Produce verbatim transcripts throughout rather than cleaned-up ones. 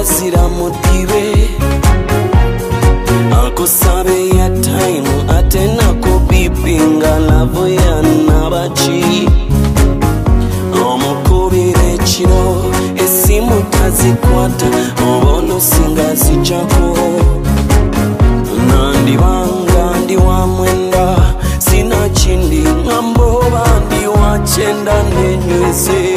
bazira mudibe akusabe ya time atena ko bipinga lavo ya nabachi omukubire kiro esimu tazikwata obono singazi chako nandi banga ndi wa mwenda sina chindi ngambo bandi wa chenda nenyweze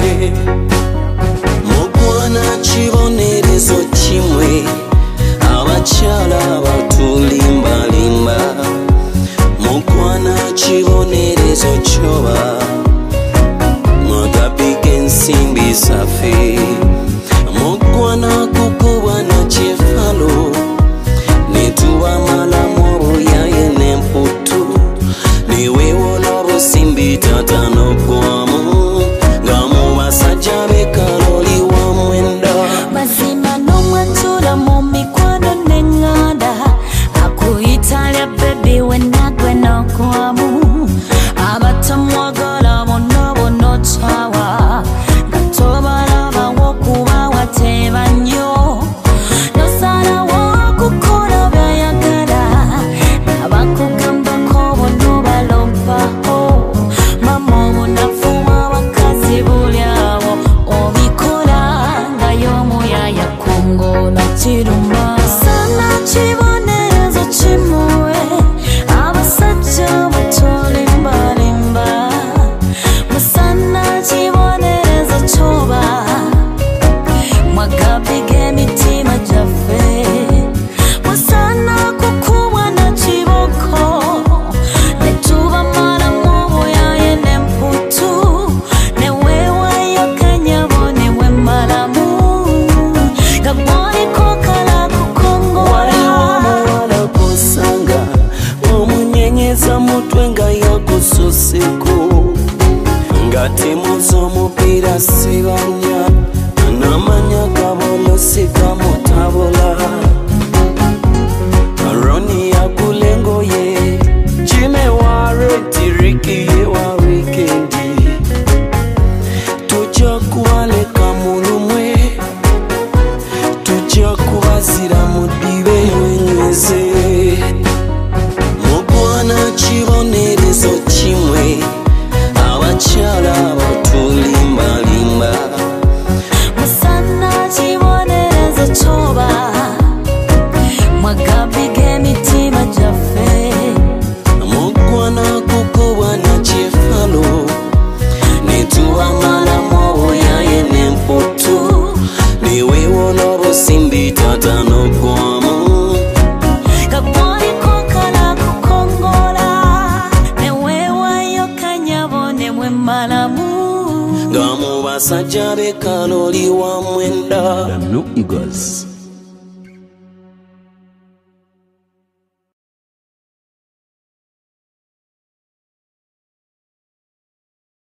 mukwana chibonerezo chimwe abachala batulimba limba mukwana chibonerezo choba mwagapike nsimbi safi mukwana kukubana chefalo netuwa malamobo yaye nemputu niwe wolabo simbi tatano kwamu ngamu basajja bekaloli wa mwenda mazima nomwantula mu mikwano nenganda akuyitalya bebi wenagwe nokwamu abatamwagala bonna bonna tawa gatobalaba wokuba wateba nnyo nosala wokukola byayagala abakugambako bonna balompaho mama obunafu bw'abakazi bulyabo obikola nga y'omuyaya kongola kiruma sana kibonerezo kimwe abasajja batolimbalimba musana kibonerezo kyoba mwagapige emitima gyaffe musana kukubwa na kiboko netuba malamu obuyaye nemputu neweewayo kanyabo newe malamu gabwaliko kala kukongola wala kusanga omunyenyeza mutwe nga yakusoseko ngati muzo mupira sibanya namanya kabolo sikamutabula aroni yakulengo ye jime ware tiriki ye wa wikendi tuja kuwaleka mulumwe tuja kubazira mudibe wenyweze mukwana chibonerezo chimwe abachala batulimbalimba musana kibonerezo kyoba mwagapige emitima gyaffe mukwana kukubwa na chefalo netuwa malamu obuyaye nemputu niwe wolobo simbi tatano kwamu gabwaliko kala kukongola neweewayo kanyabo nemwe malamu ngamu basajja bekaloli wa mwenda The New Eagles.